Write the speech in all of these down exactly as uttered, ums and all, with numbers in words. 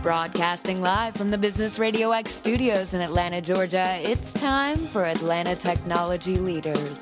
Broadcasting live from the Business Radio X studios in Atlanta, Georgia, it's time for Atlanta Technology Leaders.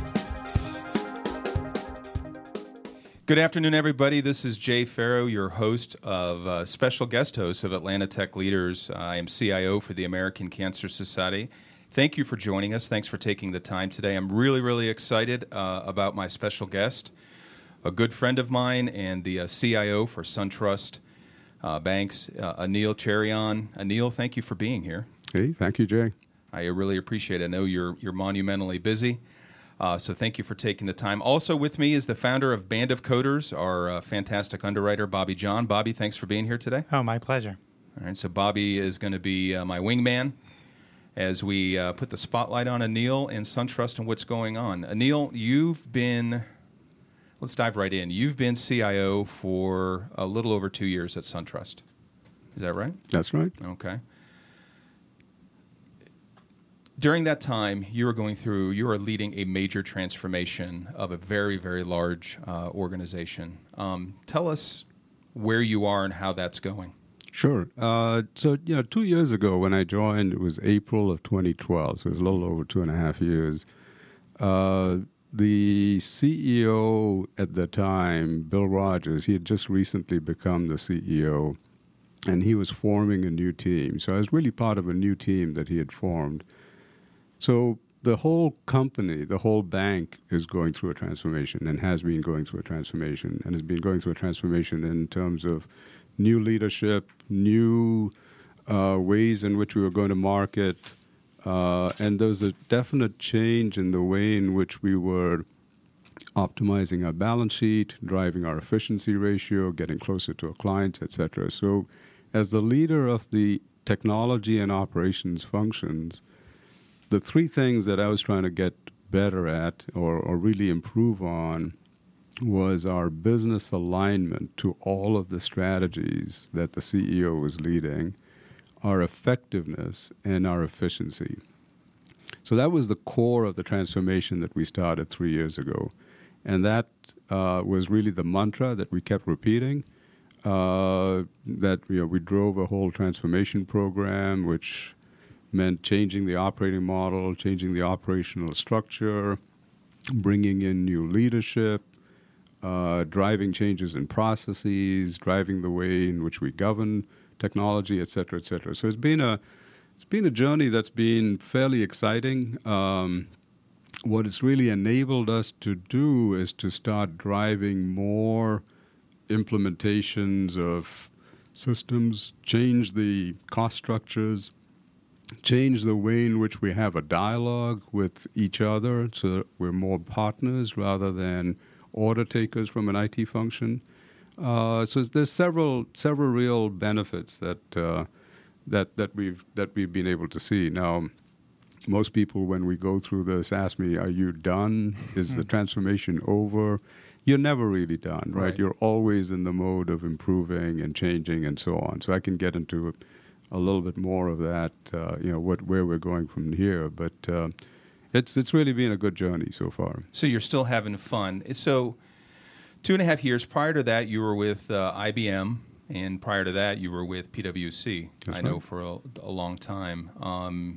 Good afternoon, everybody. This is Jay Farrow, your host of uh, special guest host of Atlanta Tech Leaders. Uh, I am C I O for the American Cancer Society. Thank you for joining us. Thanks for taking the time today. I'm really, really excited uh, about my special guest, a good friend of mine and the uh, C I O for SunTrust uh, Banks, uh, Anil Cherian. Anil, thank you for being here. Hey, thank you, Jay. I really appreciate it. I know you're you're monumentally busy. Uh, so thank you for taking the time. Also with me is the founder of Band of Coders, our uh, fantastic underwriter, Bobby John. Bobby, thanks for being here today. Oh, my pleasure. All right, so Bobby is going to be uh, my wingman as we uh, put the spotlight on Anil and SunTrust and what's going on. Anil, you've been, let's dive right in. You've been C I O for a little over two years at SunTrust. Is that right? That's right. Okay. During that time, you were going through, you were leading a major transformation of a very, very large uh, organization. Um, tell us where you are and how that's going. Sure. Uh, so, you know, two years ago when I joined, it was April of twenty twelve, so it was a little over two and a half years. Uh, the C E O at the time, Bill Rogers, he had just recently become the C E O, and he was forming a new team. So I was really part of a new team that he had formed. So the whole company, the whole bank is going through a transformation and has been going through a transformation and has been going through a transformation in terms of new leadership, new uh, ways in which we were going to market. Uh, and there was a definite change in the way in which we were optimizing our balance sheet, driving our efficiency ratio, getting closer to our clients, et cetera. So as the leader of the technology and operations functions, the three things that I was trying to get better at or, or really improve on was our business alignment to all of the strategies that the C E O was leading, our effectiveness, and our efficiency. So that was the core of the transformation that we started three years ago. And that uh, was really the mantra that we kept repeating, uh, that you know, we drove a whole transformation program, which meant changing the operating model, changing the operational structure, bringing in new leadership, uh, driving changes in processes, driving the way in which we govern technology, et cetera, et cetera. So it's been a it's been a journey that's been fairly exciting. Um, what it's really enabled us to do is to start driving more implementations of systems, change the cost structures, change the way in which we have a dialogue with each other so that we're more partners rather than order takers from an I T function. Uh, so there's several several real benefits that uh, that that we've that we've been able to see. Now, most people when we go through this ask me, "Are you done? Is the transformation over?" You're never really done, right? Right. You're always in the mode of improving and changing and so on. So I can get into a, a little bit more of that, uh, you know, what where we're going from here. But uh, it's it's really been a good journey so far. So you're still having fun. So two and a half years prior to that, you were with uh, I B M, and prior to that, you were with P W C. That's I know right. for a, a long time. Um,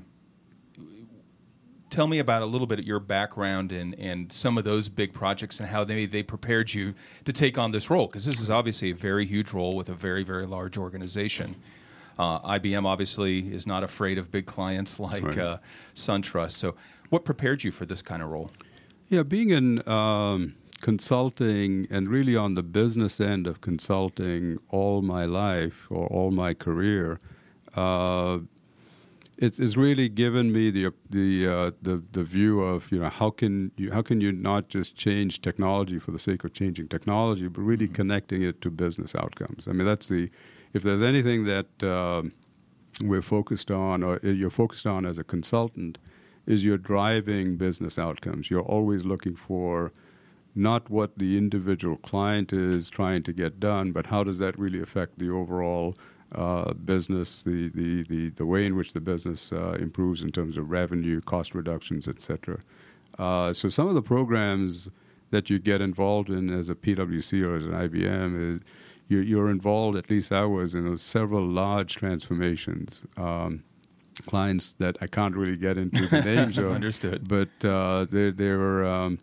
tell me about a little bit of your background and, and some of those big projects and how they, they prepared you to take on this role, because this is obviously a very huge role with a very, very large organization. Uh, I B M obviously is not afraid of big clients like Right. uh, SunTrust. So what prepared you for this kind of role? Yeah, being in um, consulting and really on the business end of consulting all my life or all my career, uh, it's, it's really given me the the, uh, the the view of you know how can you how can you not just change technology for the sake of changing technology, but really mm-hmm. connecting it to business outcomes. I mean, that's the if there's anything that uh, we're focused on or you're focused on as a consultant, is you're driving business outcomes. You're always looking for not what the individual client is trying to get done, but how does that really affect the overall uh, business, the, the, the, the way in which the business uh, improves in terms of revenue, cost reductions, et cetera. Uh, so some of the programs that you get involved in as a P W C or as an I B M is you're, you're involved, at least I was, in several large transformations. Um, clients that I can't really get into the names of. Understood. But uh, they, they were, um,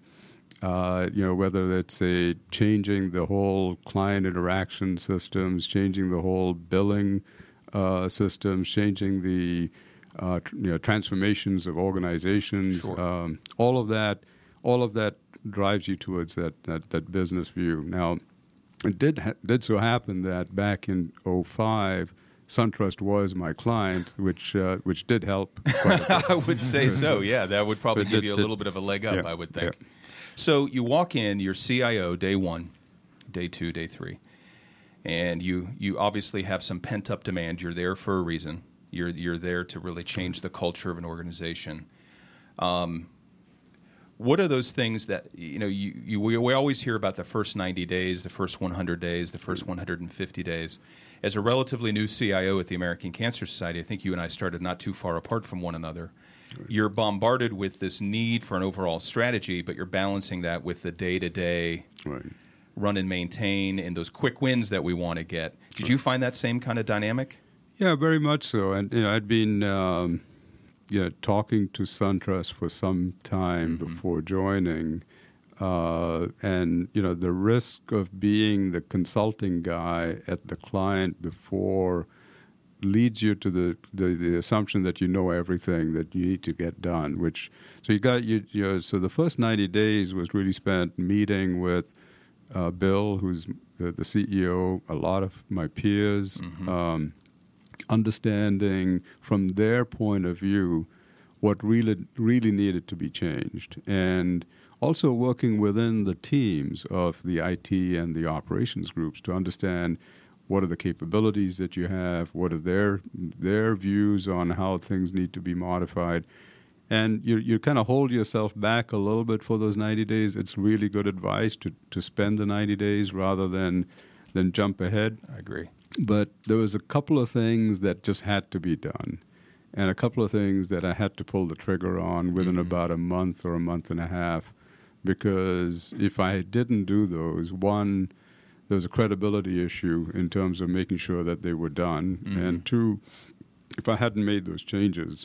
uh, you know, whether it's a changing the whole client interaction systems, changing the whole billing uh, systems, changing the uh, tr- you know, transformations of organizations, Sure. um, all of that, all of that drives you towards that, that, that business view. Now, it did ha- did so happen that back in oh five, SunTrust was my client, which uh, which did help quite a bit. I would say so, yeah. That would probably So give did- you a did- little bit of a leg up, yeah, I would think. yeah. So you walk in, you're C I O day one, day two, day three, and you you obviously have some pent-up demand. You're there for a reason. You're, you're there to really change the culture of an organization. Um, what are those things that, you know, you, you we, we always hear about the first ninety days, the first one hundred days, the first one hundred fifty days. As a relatively new C I O at the American Cancer Society, I think you and I started not too far apart from one another. Right. You're bombarded with this need for an overall strategy, but you're balancing that with the day-to-day Right. run and maintain and those quick wins that we want to get. Did you find that same kind of dynamic? Yeah, very much so. And you know, I'd been um, you know, talking to SunTrust for some time Mm-hmm. before joining. Uh, and, you know, the risk of being the consulting guy at the client before leads you to the, the, the assumption that you know everything that you need to get done, which, so you got, you, you know, so the first ninety days was really spent meeting with uh, Bill, who's the, the C E O, a lot of my peers, Mm-hmm. um, understanding from their point of view what really really needed to be changed, and also working within the teams of the I T and the operations groups to understand what are the capabilities that you have, what are their their views on how things need to be modified. And you you kind of hold yourself back a little bit for those ninety days. It's really good advice to, to spend the ninety days rather than than jump ahead. I agree. But there was a couple of things that just had to be done, and a couple of things that I had to pull the trigger on within Mm-hmm. about a month or a month and a half, because if I didn't do those, one, there was a credibility issue in terms of making sure that they were done, Mm-hmm. and two, if I hadn't made those changes,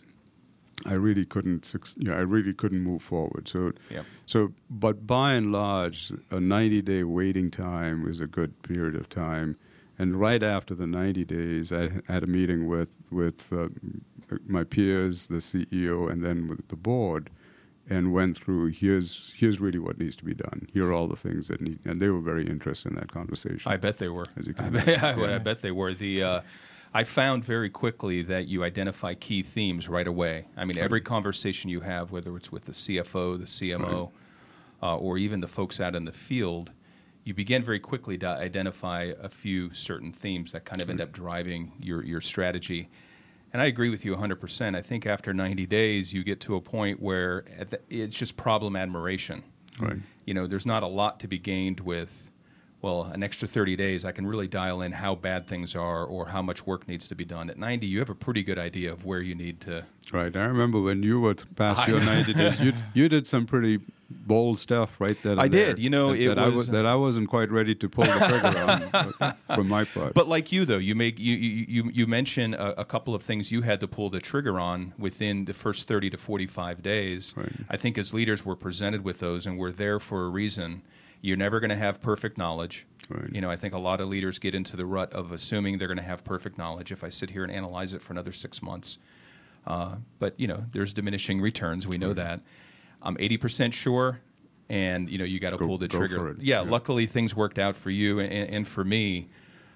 I really couldn't. suc- Yeah, I really couldn't move forward. So, Yep. so, but by and large, a ninety-day waiting time is a good period of time. And right after the ninety days, I had a meeting with with uh, my peers, the C E O, and then with the board, and went through here's here's really what needs to be done. Here are all the things that need, and they were very interested in that conversation. I bet they were. As you can I, imagine. bet, I, would- I bet they were. The uh, I found very quickly that you identify key themes right away. I mean, every conversation you have, whether it's with the C F O, the C M O, uh, or even the folks out in the field, you begin very quickly to identify a few certain themes that kind of end up driving your, your strategy. And I agree with you one hundred percent. I think after ninety days, you get to a point where at the, it's just problem admiration. Right. You know, there's not a lot to be gained with, well, an extra thirty days, I can really dial in how bad things are or how much work needs to be done. At ninety, you have a pretty good idea of where you need to. Right. I remember when you were past I your know. ninety days, you you did some pretty bold stuff right then and I there did. You know, that, it that I was- that I wasn't quite ready to pull the trigger on but- from my part. But like you, though, you make you you you, you mention a, a couple of things you had to pull the trigger on within the first thirty to forty-five days. Right. I think as leaders, we're presented with those, and we're there for a reason. You're never going to have perfect knowledge. Right. You know, I think a lot of leaders get into the rut of assuming they're going to have perfect knowledge. If I sit here and analyze it for another six months, uh, but you know, there's diminishing returns. We know that. I'm eighty percent sure, and you know, you got to Go- pull the go trigger. for it. Yeah, Yeah. luckily things worked out for you and, and for me.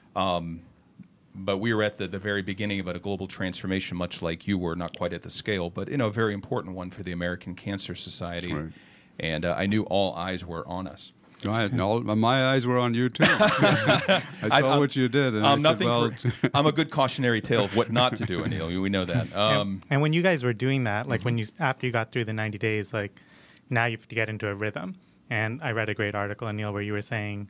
Um, but we were at the, the very beginning of a global transformation, much like you were, not quite at the scale, but you know, a very important one for the American Cancer Society. Right. And uh, I knew all eyes were on us. Go ahead. And all, my eyes were on you too. I saw I'm- what you did, and Um, I said, nothing well, for, I'm a good cautionary tale of what not to do, Anil. We know that. Um, and when you guys were doing that, like when you after you got through the ninety days, like now you have to get into a rhythm. And I read a great article, Anil, where you were saying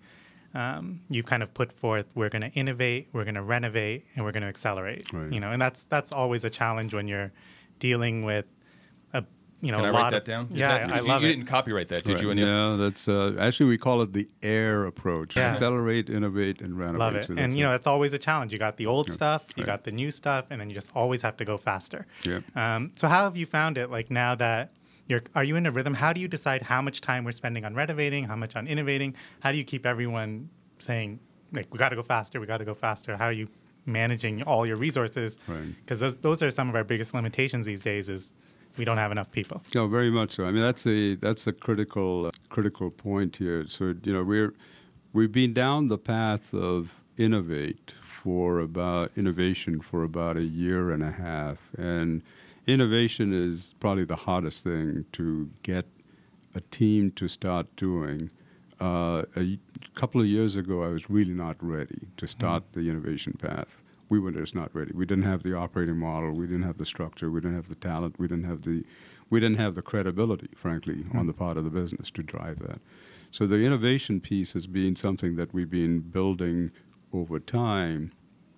um, you've kind of put forth we're going to innovate, we're going to renovate, and we're going to accelerate. Right. You know, and that's that's always a challenge when you're dealing with a you know, Can I a write lot that of, down? Is Yeah, that, I, I you, love you it. didn't copyright that, did Right. you? Anil? Yeah, that's uh, actually we call it the AIR approach: Yeah. accelerate, innovate, and renovate. Love it. So And, that's you know, it. it's always a challenge. You got the old stuff, you Right. got the new stuff, and then you just always have to go faster. Yep. Um, so how have you found it, like, now that you're, are you in a rhythm? How do you decide how much time we're spending on renovating, how much on innovating? How do you keep everyone saying, like, we got to go faster, we got to go faster? How are you managing all your resources? Right. Because those, those are some of our biggest limitations these days is we don't have enough people. No, very much so. I mean, that's a that's a critical uh, critical point here. So you know, we're we've been down the path of innovate for about innovation for about a year and a half, and innovation is probably the hardest thing to get a team to start doing. Uh, a couple of years ago, I was really not ready to start mm. the innovation path. We were just not ready. We didn't have the operating model. We didn't have the structure. We didn't have the talent. We didn't have the, we didn't have the credibility, frankly, mm-hmm. on the part of the business to drive that. So the innovation piece has been something that we've been building over time,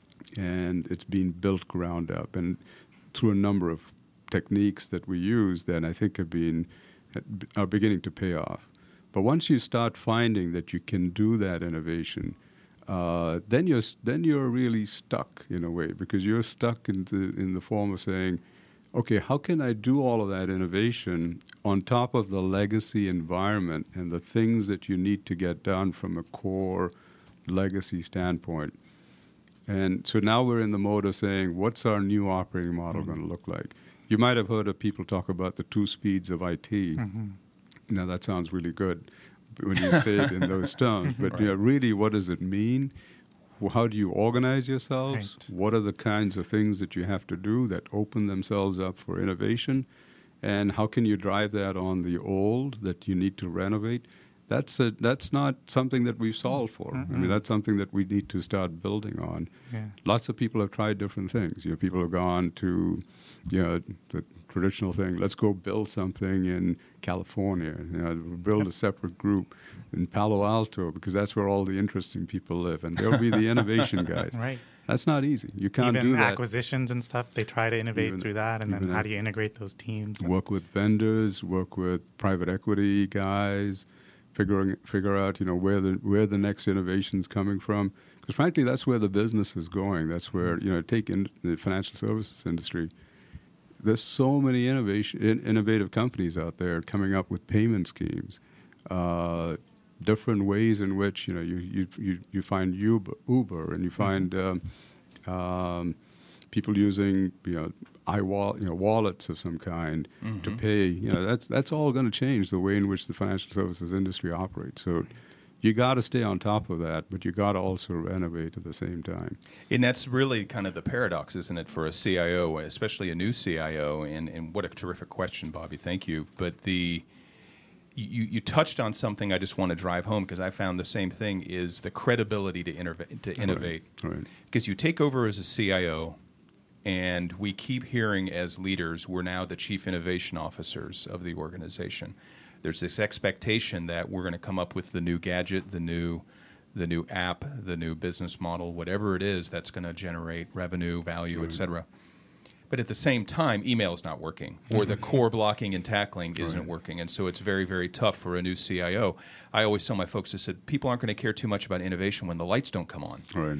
and it's been built ground up, and through a number of techniques that we use that I think have been are beginning to pay off. But once you start finding that you can do that innovation, Uh, then you're then you're really stuck in a way, because you're stuck in the in the form of saying, okay, how can I do all of that innovation on top of the legacy environment and the things that you need to get done from a core legacy standpoint? And so now we're in the mode of saying, what's our new operating model mm-hmm. going to look like? You might have heard of people talk about the two speeds of I T. Mm-hmm. Now that sounds really good when you say it in those terms. But right. you know, really, what does it mean? How do you organize yourselves? Right. What are the kinds of things that you have to do that open themselves up for innovation? And how can you drive that on the old that you need to renovate? That's a, that's not something that we've solved for. Mm-hmm. I mean, that's something that we need to start building on. Yeah. Lots of people have tried different things. You know, people have gone to, you know, the traditional thing. Let's go build something in California. You know, build a separate group in Palo Alto, because that's where all the interesting people live, and they'll be the innovation guys. Right. That's not easy. You can't even do that. Acquisitions and stuff, they try to innovate Even, through that, and then how do you integrate those teams? Work with vendors, work with private equity guys, figuring figure out you know where the where the next innovation's coming from. Because frankly, that's where the business is going. That's where you know take in the financial services industry. There's so many innovation in, innovative companies out there coming up with payment schemes, uh, different ways in which you know you you you, you find Uber, Uber, and you find um, um, people using you know iWallet, you know wallets of some kind mm-hmm. to pay. You know that's that's all going to change the way in which the financial services industry operates. So. You got to stay on top of that, but you got to also renovate at the same time. And that's really kind of the paradox, isn't it, for a C I O, especially a new C I O? And, and what a terrific question, Bobby. Thank you. But the you, you touched on something I just want to drive home, because I found the same thing, is the credibility to, innovate, to innovate. Right. Right. Because you take over as a C I O, and we keep hearing as leaders, we're now the chief innovation officers of the organization. There's this expectation that we're going to come up with the new gadget, the new the new app, the new business model, whatever it is that's going to generate revenue, value, right. et cetera. But at the same time, email is not working, or the core blocking and tackling isn't right. working. And so it's very, very tough for a new C I O. I always tell my folks, I said, people aren't going to care too much about innovation when the lights don't come on. Right.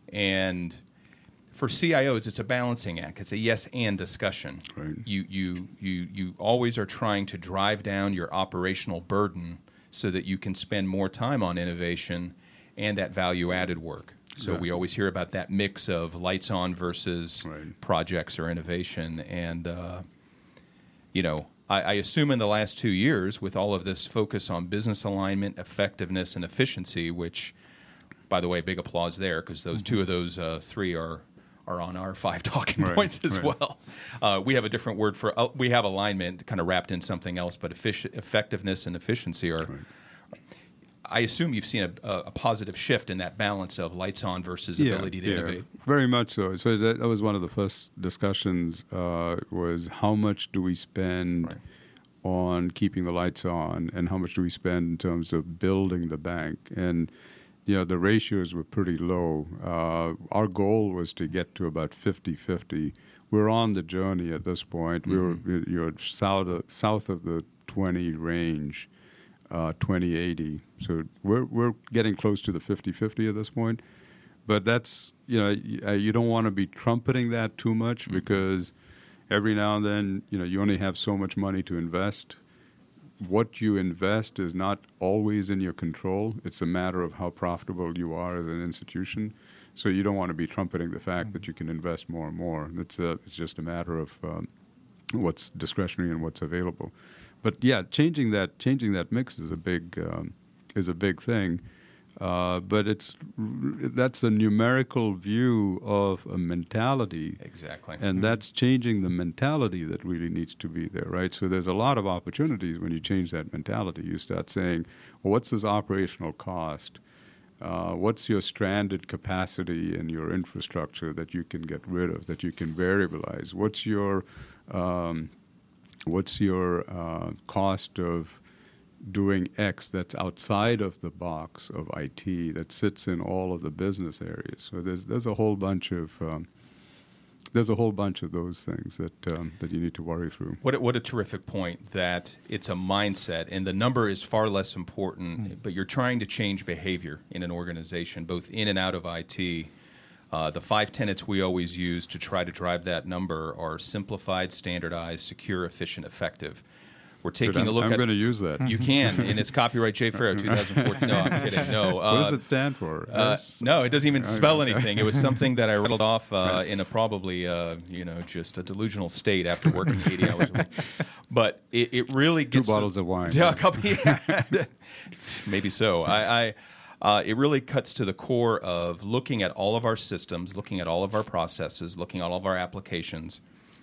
And for C I Os, it's a balancing act. It's a yes and discussion. Right. You you you you always are trying to drive down your operational burden so that you can spend more time on innovation and that value-added work. So yeah. we always hear about that mix of lights on versus right. projects or innovation. And uh, you know, I, I assume in the last two years, with all of this focus on business alignment, effectiveness, and efficiency, which, by the way, big applause there, because those mm-hmm. two of those uh, three are. are on our five talking right, points as right. well. Uh, we have a different word for, uh, we have alignment kind of wrapped in something else, but effic- effectiveness and efficiency are, right. I assume you've seen a, a positive shift in that balance of lights on versus yeah, ability to yeah, innovate. Very much so. So that, that was one of the first discussions uh, was how much do we spend right. on keeping the lights on, and how much do we spend in terms of building the bank? And you know, the ratios were pretty low. Uh, our goal was to get to about fifty-fifty. We're on the journey at this point. Mm-hmm. We're you're south of, south of the twenty range, uh, twenty eighty. So we're we're getting close to the fifty-fifty at this point. But that's, you know, you, you don't want to be trumpeting that too much mm-hmm. because every now and then, you know, you only have so much money to invest. What you invest is not always in your control. It's a matter of how profitable you are as an institution. So you don't want to be trumpeting the fact that you can invest more and more. It's a, it's just a matter of um, what's discretionary and what's available. But yeah, changing that changing that mix is a big um, is a big thing. Uh, but it's that's a numerical view of a mentality. Exactly. And mm-hmm. that's changing the mentality that really needs to be there, right? So there's a lot of opportunities when you change that mentality. You start saying, well, what's this operational cost? Uh, what's your stranded capacity in your infrastructure that you can get rid of, that you can variabilize? What's your um, what's your uh, cost of doing X that's outside of the box of I T that sits in all of the business areas? So there's there's a whole bunch of um, there's a whole bunch of those things that um, that you need to worry through. What a, what a terrific point that it's a mindset, and the number is far less important, mm. but you're trying to change behavior in an organization, both in and out of I T. Uh, the five tenets we always use to try to drive that number are simplified, standardized, secure, efficient, effective. We're taking Dude, a look I'm at... I'm going to use that. You can, and it's copyright Jay Farrow, twenty fourteen. No, I'm kidding. No. Uh, what does it stand for? Uh, no, it doesn't even spell Okay. anything. It was something that I rattled off uh, in a probably, uh, you know, just a delusional state after working eighty hours a week. But it, it really Two gets... bottles to, of wine. Yeah, a couple, yeah. Maybe so. I... I Uh, it really cuts to the core of looking at all of our systems, looking at all of our processes, looking at all of our applications,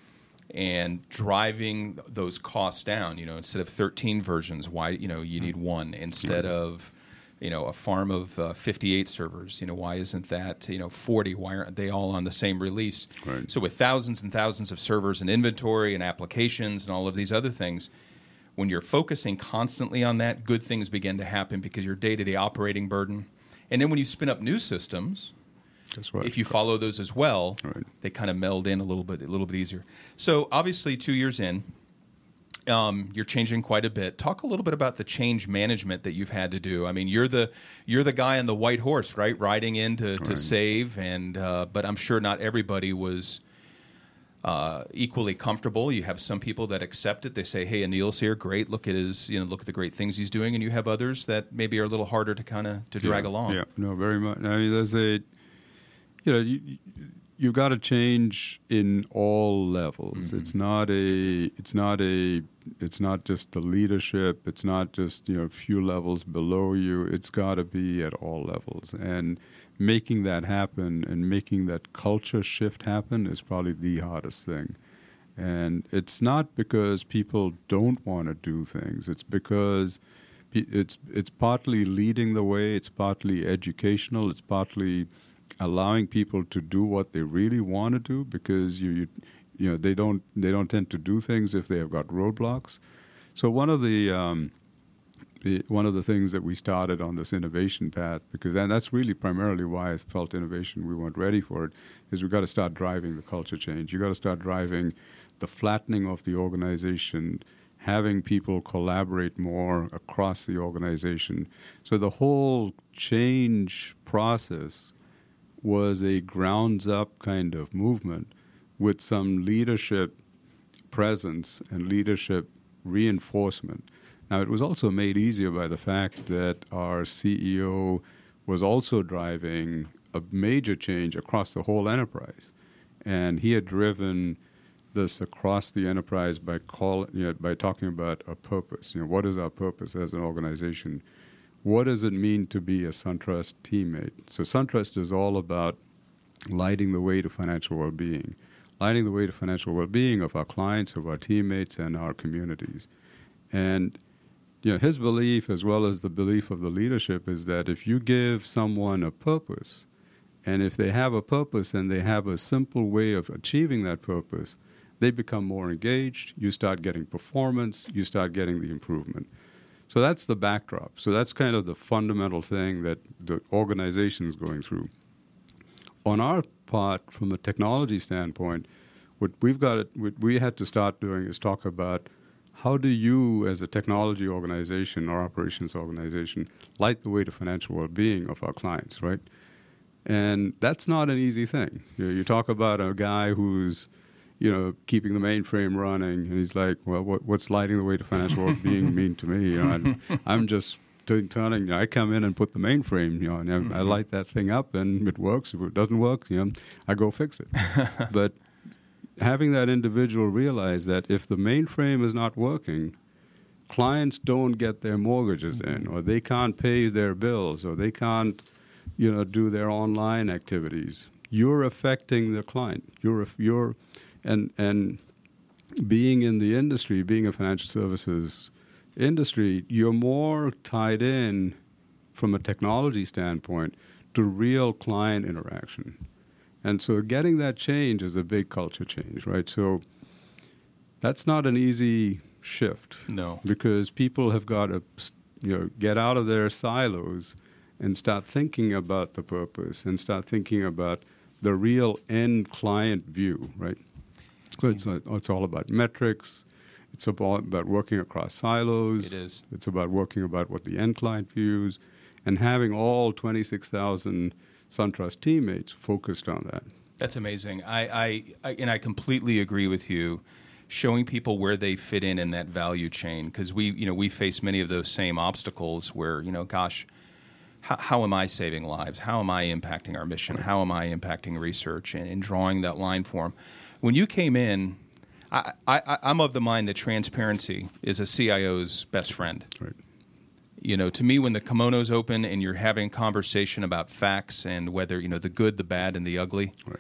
and driving those costs down. You know, instead of thirteen versions, why you know you need one instead of you know a farm of uh, fifty-eight servers. You know, why isn't that you know forty? Why aren't they all on the same release? Right. So with thousands and thousands of servers and inventory and applications and all of these other things, when you're focusing constantly on that, good things begin to happen because your day-to-day operating burden. And then when you spin up new systems, right. if you follow those as well, right. they kind of meld in a little bit, a little bit easier. So obviously, two years in, um, you're changing quite a bit. Talk a little bit about the change management that you've had to do. I mean, you're the you're the guy on the white horse, right, riding in to, to right. save, and uh, but I'm sure not everybody was. Uh, equally comfortable. You have some people that accept it. They say, "Hey, Anil's here. Great. Look at his, you know, look at the great things he's doing." And you have others that maybe are a little harder to kind of to drag yeah, along. Yeah, no, very much. I mean, there's a, you know, you you got to change in all levels. Mm-hmm. It's not a, it's not a, it's not just the leadership. It's not just you know a few levels below you. It's got to be at all levels and. Making that happen and making that culture shift happen is probably the hardest thing. And it's not because people don't want to do things. It's because it's it's partly leading the way. It's partly educational. It's partly allowing people to do what they really want to do because you you, you know they don't they don't tend to do things if they have got roadblocks. So one of the um, One of the things that we started on this innovation path, because and that's really primarily why I felt innovation, we weren't ready for it, is we've got to start driving the culture change. You've got to start driving the flattening of the organization, having people collaborate more across the organization. So the whole change process was a grounds-up kind of movement with some leadership presence and leadership reinforcement. Now, it was also made easier by the fact that our C E O was also driving a major change across the whole enterprise. And he had driven this across the enterprise by call, you know, by talking about a purpose. You know, what is our purpose as an organization? What does it mean to be a SunTrust teammate? So SunTrust is all about lighting the way to financial well-being, lighting the way to financial well-being of our clients, of our teammates, and our communities. And you know, his belief, as well as the belief of the leadership, is that if you give someone a purpose, and if they have a purpose and they have a simple way of achieving that purpose, they become more engaged, you start getting performance, you start getting the improvement. So that's the backdrop. So that's kind of the fundamental thing that the organization is going through. On our part, from a technology standpoint, what we've got, to, what we had to start doing is talk about how do you, as a technology organization or operations organization, light the way to financial well-being of our clients, right? And that's not an easy thing. You know, you talk about a guy who's, you know, keeping the mainframe running, and he's like, well, what, what's lighting the way to financial well-being mean to me? You know, and I'm just t- turning, you know, I come in and put the mainframe, you know, and mm-hmm. I light that thing up, and it works. If it doesn't work, you know, I go fix it. But having that individual realize that if the mainframe is not working, clients don't get their mortgages in, or they can't pay their bills, or they can't, you know, do their online activities. You're affecting the client. You're you're, and and being in the industry, being a financial services industry, you're more tied in from a technology standpoint to real client interaction. And so getting that change is a big culture change, right? So that's not an easy shift. No. Because people have got to, you know, get out of their silos and start thinking about the purpose and start thinking about the real end client view, right? So it's, uh, it's all about metrics. It's about, about working across silos. It is. It's about working about what the end client views and having all twenty-six thousand SunTrust teammates focused on that. That's amazing. I, I, I and I completely agree with you. Showing people where they fit in in that value chain, because we, you know, we face many of those same obstacles. Where, you know, gosh, how, how am I saving lives? How am I impacting our mission? How am I impacting research? And, and drawing that line for them. When you came in, I, I, I'm of the mind that transparency is a C I O's best friend. Right. You know, to me, when the kimono's open and you're having a conversation about facts and whether, you know, the good, the bad, and the ugly. Right.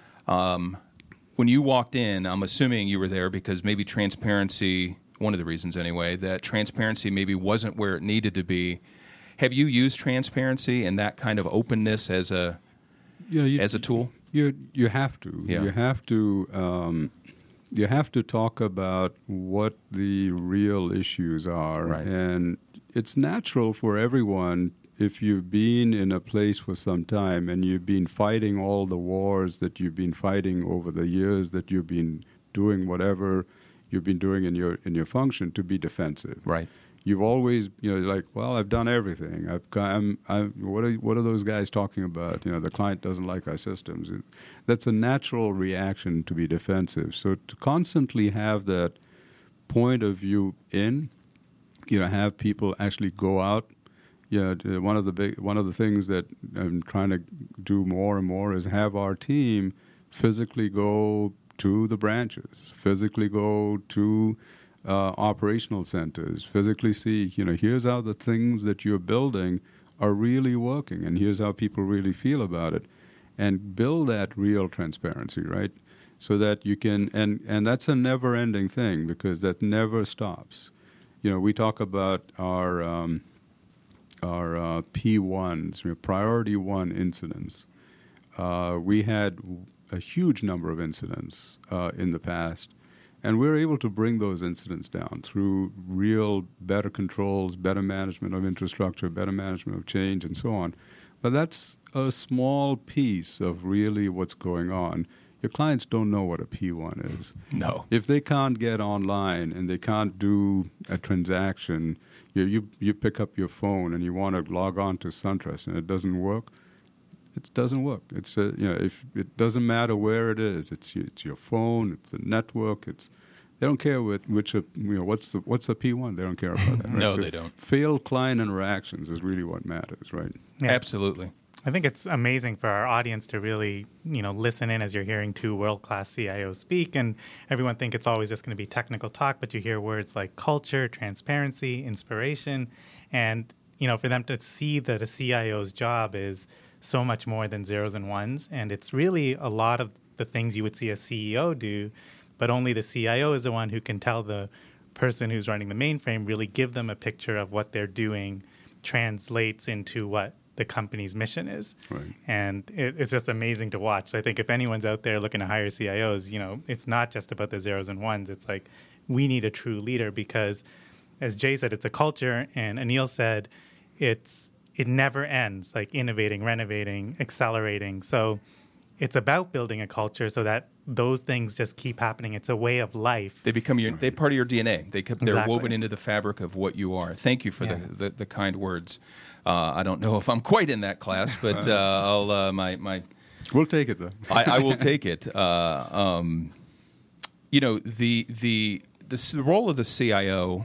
Um, when you walked in, I'm assuming you were there because maybe transparency, one of the reasons anyway, that transparency maybe wasn't where it needed to be. Have you used transparency and that kind of openness as a yeah, you, as a tool? You you have to. Yeah. You have to. Um, you have to talk about what the real issues are, Right. and it's natural for everyone. If you've been in a place for some time and you've been fighting all the wars that you've been fighting over the years that you've been doing whatever you've been doing in your in your function, to be defensive. Right. You've always, you know, like, well, I've done everything. I've, I'm, I'm, what are what are those guys talking about? You know, the client doesn't like our systems. That's a natural reaction to be defensive. So to constantly have that point of view in, you know, have people actually go out. Yeah, one of the big one of the things that I'm trying to do more and more is have our team physically go to the branches, physically go to uh, operational centers, physically see, you know, here's how the things that you're building are really working, and here's how people really feel about it, and build that real transparency, right? So that you can, and and that's a never-ending thing because that never stops. You know, we talk about our um, our uh, P ones, you know, priority one incidents. Uh, we had a huge number of incidents uh, in the past, and we were able to bring those incidents down through real better controls, better management of infrastructure, better management of change, and so on. But that's a small piece of really what's going on. Your clients don't know what a P one is. No. If they can't get online and they can't do a transaction, you you, you pick up your phone and you want to log on to SunTrust and it doesn't work, it doesn't work. It's a, you know, if it doesn't matter where it is. It's it's your phone. It's the network. It's they don't care what which a, you know what's the what's a P one. They don't care about that. Right? No, so they don't. Failed client interactions is really what matters, right? Yeah. Absolutely. I think it's amazing for our audience to really, you know, listen in as you're hearing two world-class C I Os speak, and everyone think it's always just going to be technical talk, but you hear words like culture, transparency, inspiration, and, you know, for them to see that a C I O's job is so much more than zeros and ones, and it's really a lot of the things you would see a C E O do, but only the C I O is the one who can tell the person who's running the mainframe, really give them a picture of what they're doing translates into what the company's mission is. Right. And it, it's just amazing to watch. I think if anyone's out there looking to hire C I Os, you know, it's not just about the zeros and ones. It's like we need a true leader because as Jay said, it's a culture, and Anil said it's it never ends, like innovating, renovating, accelerating. So it's about building a culture so that those things just keep happening. It's a way of life. They become your, they're part of your D N A. They, they're Exactly. woven into the fabric of what you are. Thank you for Yeah. the, the, the kind words. Uh, I don't know if I'm quite in that class, but uh, I'll uh, my my We'll take it, though. I, I will take it. Uh, um, you know, the the the s- role of the C I O.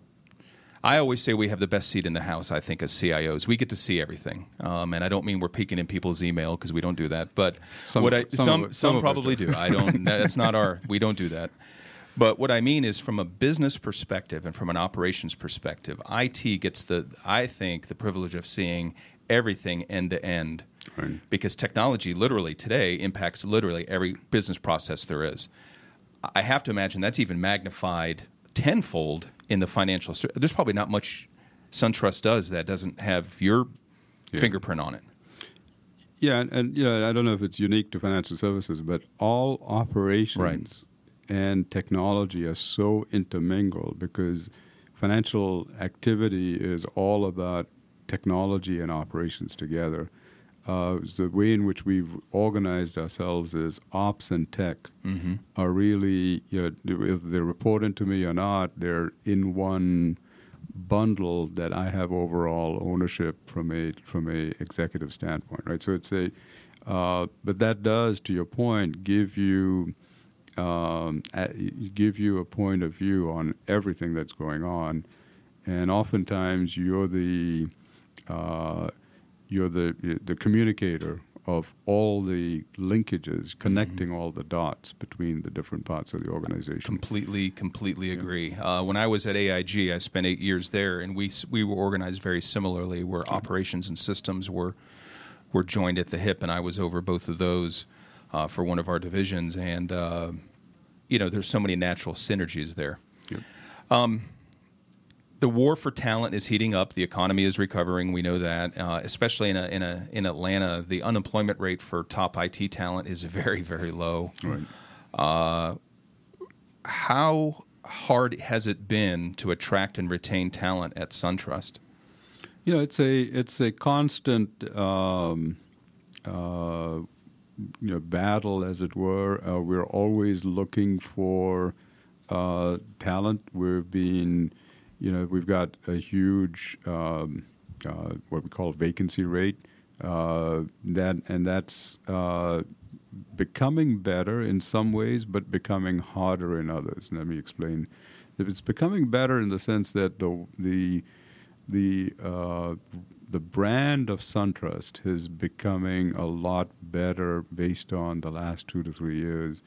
I always say we have the best seat in the house, I think, as C I Os. We get to see everything. Um, and I don't mean we're peeking in people's email because we don't do that. But Some what of- I, some some, of us- some some of us probably do. do. I don't, that's not our, we don't do that. But what I mean is from a business perspective and from an operations perspective, I T gets the, I think, the privilege of seeing everything end to end. Right. Because technology literally today impacts literally every business process there is. I have to imagine that's even magnified tenfold in the financial. ser- There's probably not much SunTrust does that doesn't have your Yeah. fingerprint on it. Yeah, and, and you know, I don't know if it's unique to financial services, but all operations and technology are so intermingled because financial activity is all about technology and operations together. Uh, the way in which we've organized ourselves is ops and tech Mm-hmm. are really, you know, if they're reporting to me or not, they're in one bundle that I have overall ownership from a from a executive standpoint, right? So it's a, uh, but that does, to your point, give you um, a, give you a point of view on everything that's going on, and oftentimes you're the uh, you're the the communicator of all the linkages, connecting all the dots between the different parts of the organization. Completely, completely agree. Uh, when I was at A I G, I spent eight years there, and we s- we were organized very similarly, where operations and systems were were joined at the hip, and I was over both of those uh, for one of our divisions. And uh, you know, there's so many natural synergies there. Yep. Um, the war for talent is heating up. The economy is recovering. We know that, uh, especially in a, in a, in Atlanta, the unemployment rate for top I T talent is very, very low. Right. Uh, how hard has it been to attract and retain talent at SunTrust? You know, it's a it's a constant um, uh, you know, battle, as it were. Uh, we're always looking for uh, talent. We've been, you know, we've got a huge um, uh, what we call vacancy rate. Uh, that and that's uh, becoming better in some ways, but becoming harder in others. Let me explain. It's becoming better in the sense that the the the uh, the brand of SunTrust is becoming a lot better based on the last two to three years.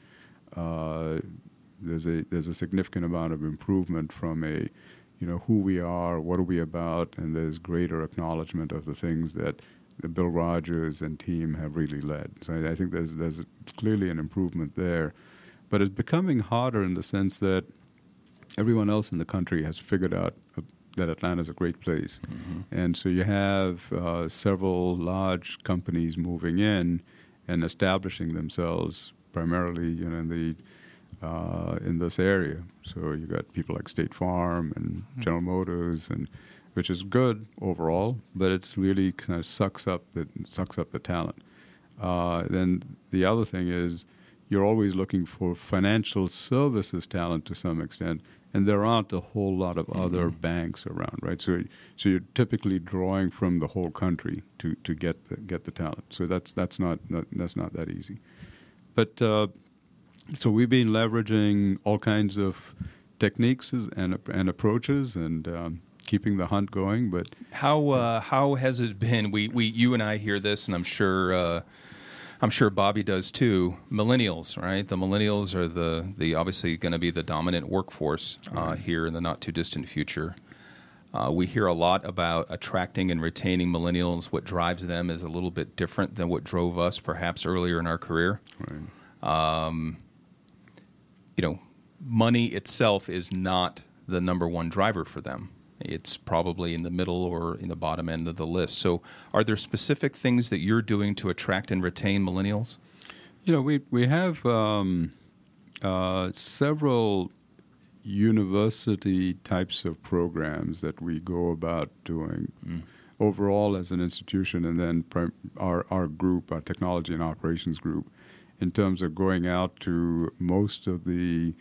Uh, there's a there's a significant amount of improvement from a, you know, who we are, what are we about, and there's greater acknowledgement of the things that Bill Rogers and team have really led. So I, I think there's there's clearly an improvement there, but it's becoming harder in the sense that everyone else in the country has figured out uh, that Atlanta is a great place, Mm-hmm. and so you have uh, several large companies moving in and establishing themselves primarily, you know, in the uh, in this area. So you got people like State Farm and General Motors, and which is good overall, but it's really kind of sucks up the sucks up the talent. Uh, then the other thing is you're always looking for financial services talent to some extent, and there aren't a whole lot of Mm-hmm. other banks around, right? So, so you're typically drawing from the whole country to, to get the, get the talent. So that's that's not, not that's not that easy. But uh, so we've been leveraging all kinds of techniques and and approaches and um, keeping the hunt going. But How uh, how has it been? We we you and I hear this, and I'm sure uh, I'm sure Bobby does too. Millennials, right? The millennials are the the obviously going to be the dominant workforce uh, here in the not too distant future. Uh, we hear a lot about attracting and retaining millennials. What drives them is a little bit different than what drove us, perhaps earlier in our career. right. Um, you know, money itself is not the number one driver for them. It's probably in the middle or in the bottom end of the list. So are there specific things that you're doing to attract and retain millennials? You know, we we have um, uh, several university types of programs that we go about doing mm. overall as an institution, and then prim- our, our group, our technology and operations group, in terms of going out to most of the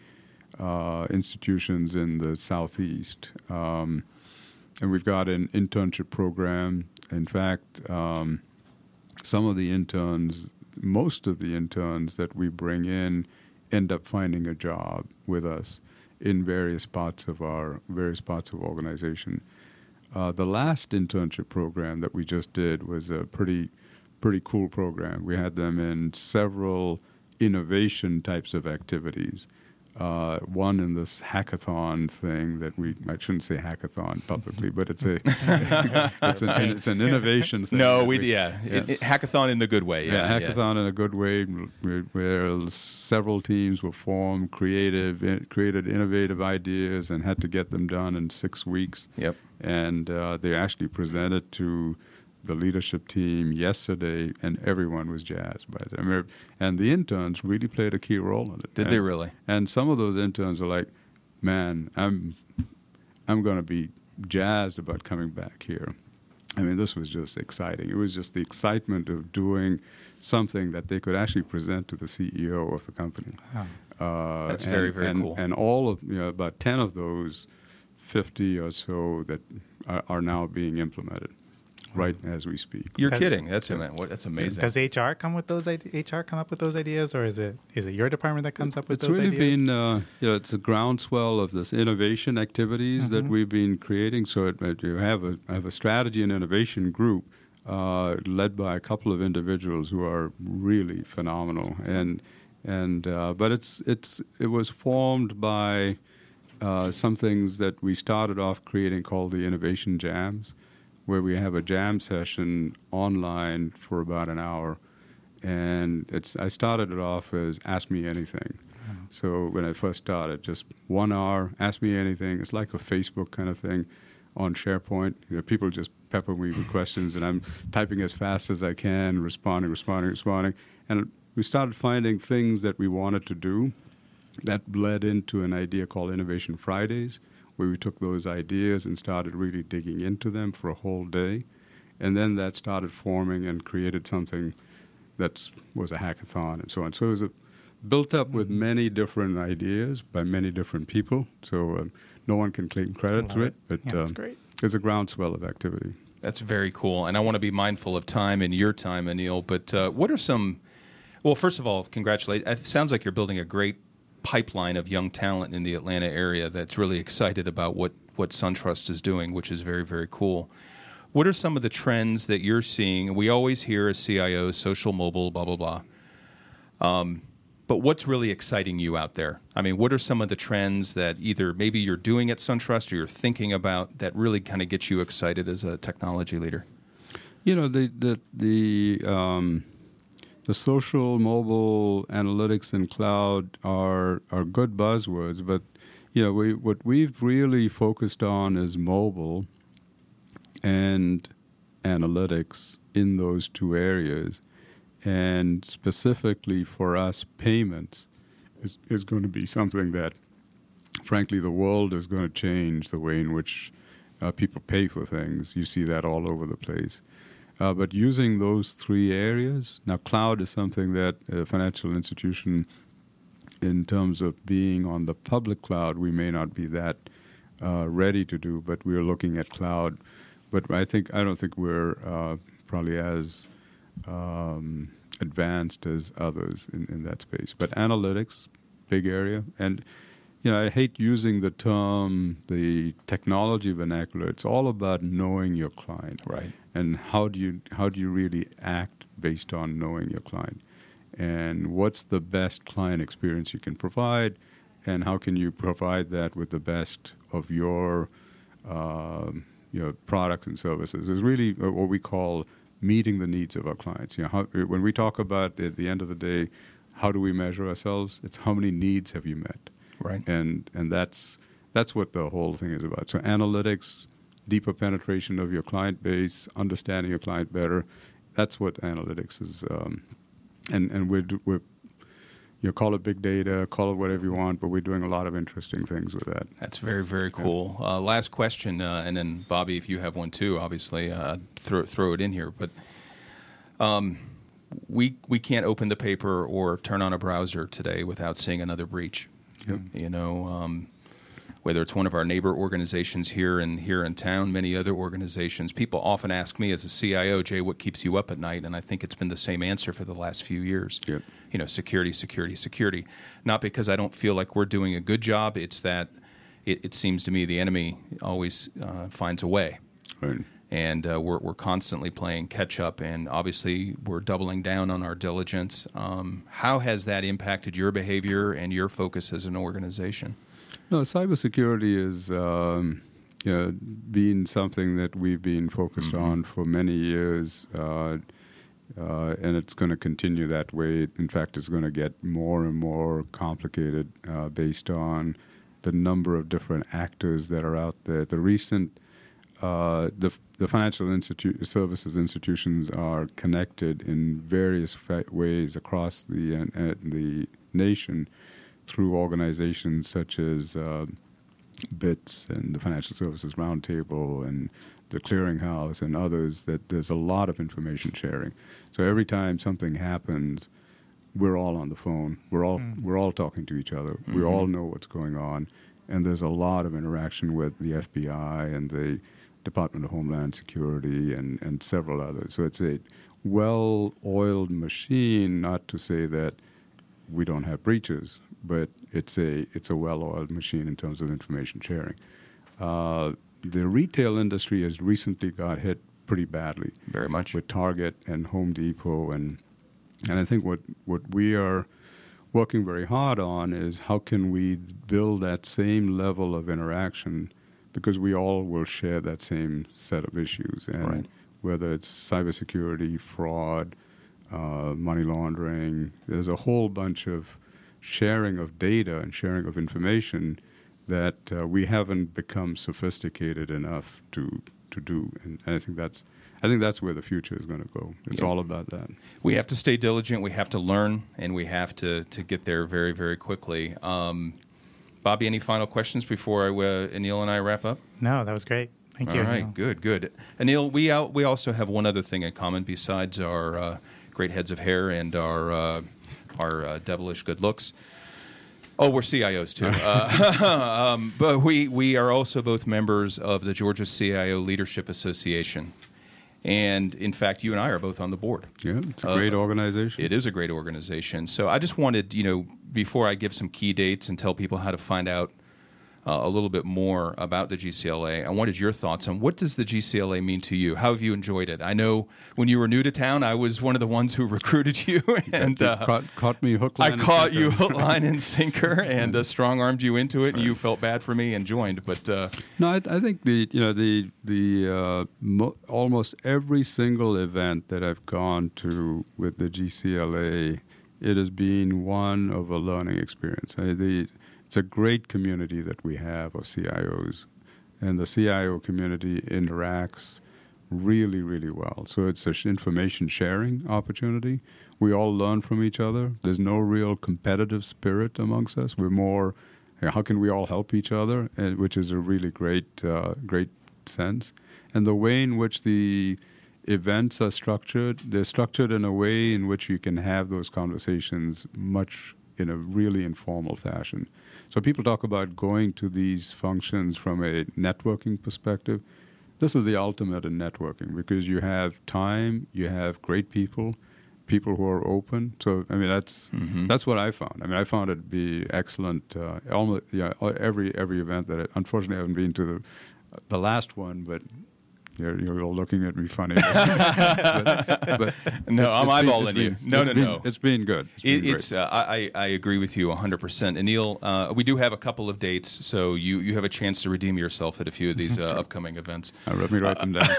uh, institutions in the Southeast. Um, and we've got an internship program. In fact, um, some of the interns, most of the interns that we bring in end up finding a job with us in various parts of our various parts of organization. Uh, the last internship program that we just did was a pretty pretty cool program. We had them in several innovation types of activities. Uh, one in this hackathon thing that we, I shouldn't say hackathon publicly, but it's a it's, an, it's an innovation thing. No, we, we yeah. yeah. It, it, hackathon in the good way. Yeah, yeah hackathon yeah. in a good way, where, where several teams were formed, creative, in, created innovative ideas, and had to get them done in six weeks. Yep. And uh, they actually presented to the leadership team yesterday, and everyone was jazzed by it. I mean, and the interns really played a key role in it. Did and, they really? And some of those interns are like, man, I'm I'm going to be jazzed about coming back here. I mean, this was just exciting. It was just the excitement of doing something that they could actually present to the C E O of the company. Wow. Uh, That's and, very, very and, cool. And all of, you know, about ten of those fifty or so that are, are now being implemented right as we speak. You're That's, kidding. That's yeah. What, that's amazing. Does H R come with those H R come up with those ideas, or is it is it your department that comes up with it's those really ideas? been uh, you know, it's a groundswell of this innovation activities mm-hmm. that we've been creating. So it, it, you have a have a strategy and innovation group uh, led by a couple of individuals who are really phenomenal. And and uh, but it's it's it was formed by uh, some things that we started off creating called the Innovation Jams, where we have a jam session online for about an hour. And it's I started it off as Ask Me Anything. Oh. So when I first started, just one hour, Ask Me Anything. It's like a Facebook kind of thing on SharePoint. You know, people just pepper me with questions, and I'm typing as fast as I can, responding, responding, responding. And we started finding things that we wanted to do that bled into an idea called Innovation Fridays, where we took those ideas and started really digging into them for a whole day. And then that started forming and created something that was a hackathon and so on. So it was a, built up with many different ideas by many different people. So uh, no one can claim credit to it, but yeah, that's um, great. It's a groundswell of activity. That's very cool. And I want to be mindful of time and your time, Anil. But uh, what are some, well, first of all, congratulate. It sounds like you're building a great pipeline of young talent in the Atlanta area that's really excited about what, what SunTrust is doing, which is very, very cool. What are some of the trends that you're seeing? We always hear as C I Os, social, mobile, blah, blah, blah. Um, but what's really exciting you out there? I mean, what are some of the trends that either maybe you're doing at SunTrust or you're thinking about that really kind of get you excited as a technology leader? You know, the the the um, the social, mobile, analytics, and cloud are are good buzzwords, but you know, we what we've really focused on is mobile and analytics in those two areas. And specifically for us, payments is, is going to be something that, frankly, the world is going to change the way in which uh, people pay for things. You see that all over the place. Uh, but using those three areas, now cloud is something that a financial institution, in terms of being on the public cloud, we may not be that uh, ready to do, but we're looking at cloud. But I think I don't think we're uh, probably as um, advanced as others in, in that space. But analytics, big area, and you know I hate using the term the technology vernacular. It's all about knowing your client, right? And how do you how do you really act based on knowing your client, and what's the best client experience you can provide, and how can you provide that with the best of your um, you know, products and services is really what we call meeting the needs of our clients. You know, how, when we talk about at the end of the day, how do we measure ourselves? It's how many needs have you met, right? And and that's that's what the whole thing is about. So analytics, deeper penetration of your client base, understanding your client better. That's what analytics is, um, and and we're we're you know, call it big data, call it whatever you want, but we're doing a lot of interesting things with that. That's very, very cool. Uh, last question, uh, and then Bobby, if you have one too, obviously, uh, throw throw it in here. But um, we we can't open the paper or turn on a browser today without seeing another breach. Yep. You know, um, whether it's one of our neighbor organizations here in here in town, many other organizations. People often ask me as a C I O, Jay, what keeps you up at night? And I think it's been the same answer for the last few years. Yep. You know, security, security, security. Not because I don't feel like we're doing a good job. It's that it, it seems to me the enemy always uh, finds a way. Right. And uh, we're, we're constantly playing catch up, and obviously we're doubling down on our diligence. Um, how has that impacted your behavior and your focus as an organization? No, cybersecurity is um, you know, been something that we've been focused mm-hmm. on for many years. Uh, Uh, and it's going to continue that way. In fact, it's going to get more and more complicated uh, based on the number of different actors that are out there. The recent, uh, the, the financial institu- services institutions are connected in various fa- ways across the uh, the nation through organizations such as uh, B I T S and the Financial Services Roundtable and the Clearinghouse and others, that there's a lot of information sharing. So every time something happens, we're all on the phone. We're all mm. we're all talking to each other. Mm-hmm. We all know what's going on, and there's a lot of interaction with the F B I and the Department of Homeland Security and, and several others. So it's a well-oiled machine. Not to say that we don't have breaches, but it's a it's a well-oiled machine in terms of information sharing. Uh, The retail industry has recently got hit pretty badly. Very much. With Target and Home Depot. And and I think what, what we are working very hard on is how can we build that same level of interaction, because we all will share that same set of issues. And right. whether it's cybersecurity, fraud, uh, money laundering, there's a whole bunch of sharing of data and sharing of information that uh, we haven't become sophisticated enough to to do, and, and I think that's I think that's where the future is going to go. It's yeah. all about that. We have to stay diligent. We have to learn, and we have to to get there very very quickly. Um, Bobby, any final questions before I, uh, Anil and I wrap up? No, that was great. Thank you. All right, Anil. good, good. Anil, we out, we also have one other thing in common besides our uh, great heads of hair and our uh, our uh, devilish good looks. Oh, we're C I Os too. uh, um, but we, we are also both members of the Georgia C I O Leadership Association. And in fact, you and I are both on the board. Yeah, it's a great uh, organization. It is a great organization. So I just wanted, you know, before I give some key dates and tell people how to find out uh, a little bit more about the G C L A, I wanted your thoughts on what does the G C L A mean to you? How have you enjoyed it? I know when you were new to town, I was one of the ones who recruited you. and uh, caught, caught me hook, line, I and caught sinker. you hook, line, and sinker and uh, strong-armed you into it, and you felt bad for me and joined. But uh, No, I, I think the you know the the uh, mo- almost every single event that I've gone to with the G C L A, it has been one of a learning experience. I, the It's a great community that we have of C I Os, and the C I O community interacts really, really well. So it's an information sharing opportunity. We all learn from each other. There's no real competitive spirit amongst us. We're more, you know, how can we all help each other, and, which is a really great, uh, great sense. And the way in which the events are structured, they're structured in a way in which you can have those conversations much in a really informal fashion. So people talk about going to these functions from a networking perspective. This is the ultimate in networking, because you have time, you have great people, people who are open. So I mean, that's mm-hmm. that's what I found. I mean, I found it to be excellent. Uh, almost yeah, every every event that I, unfortunately I haven't been to the the last one, but. You're, you're all looking at me funny. but, but no, it's, I'm it's eyeballing been, you. No, no, been, no. It's been good. It's, been it, it's uh, I, I agree with you one hundred percent. Anil, uh, we do have a couple of dates, so you, you have a chance to redeem yourself at a few of these uh, upcoming events. Uh, let me write uh, them down.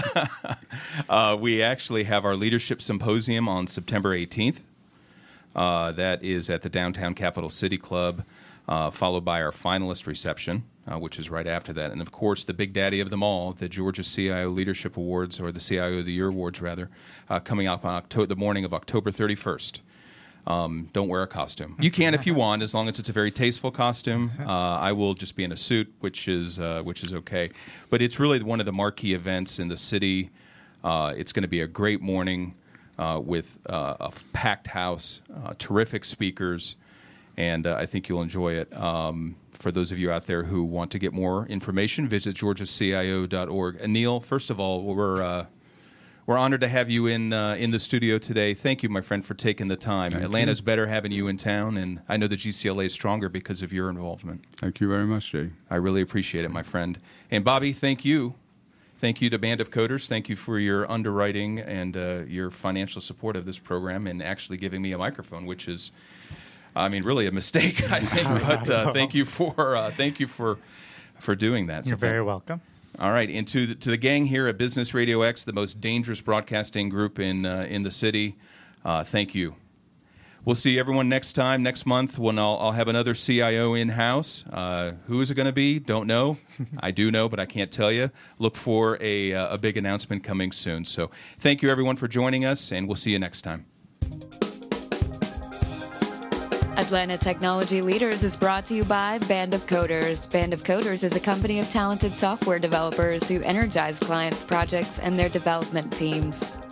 uh, we actually have our Leadership Symposium on September eighteenth. Uh, that is at the Downtown Capital City Club, uh, followed by our finalist reception, uh, which is right after that. And, of course, the big daddy of them all, the Georgia C I O Leadership Awards, or the C I O of the Year Awards, rather, uh, coming up on October, the morning of October thirty-first. Um, don't wear a costume. You can if you want, as long as it's a very tasteful costume. Uh, I will just be in a suit, which is uh, which is okay. But it's really one of the marquee events in the city. Uh, it's going to be a great morning uh, with uh, a packed house, uh, terrific speakers, and uh, I think you'll enjoy it. Um, for those of you out there who want to get more information, visit georgia c i o dot org. Anil, first of all, we're uh, We're honored to have you in uh, in the studio today. Thank you, my friend, for taking the time. Thank Atlanta's you. better having you in town, and I know the G C L A is stronger because of your involvement. Thank you very much, Jay. I really appreciate it, my friend. And Bobby, thank you. Thank you to Band of Coders. Thank you for your underwriting and uh, your financial support of this program and actually giving me a microphone, which is, I mean, really a mistake, I think. But uh, thank you for uh, thank you for for doing that. You're So very thank- welcome. All right, and to the, to the gang here at Business Radio X, the most dangerous broadcasting group in uh, in the city, uh, thank you. We'll see everyone next time, next month, when I'll, I'll have another C I O in-house. Uh, who is it going to be? Don't know. I do know, but I can't tell you. Look for a, uh, a big announcement coming soon. So thank you, everyone, for joining us, and we'll see you next time. Atlanta Technology Leaders is brought to you by Band of Coders. Band of Coders is a company of talented software developers who energize clients' projects and their development teams.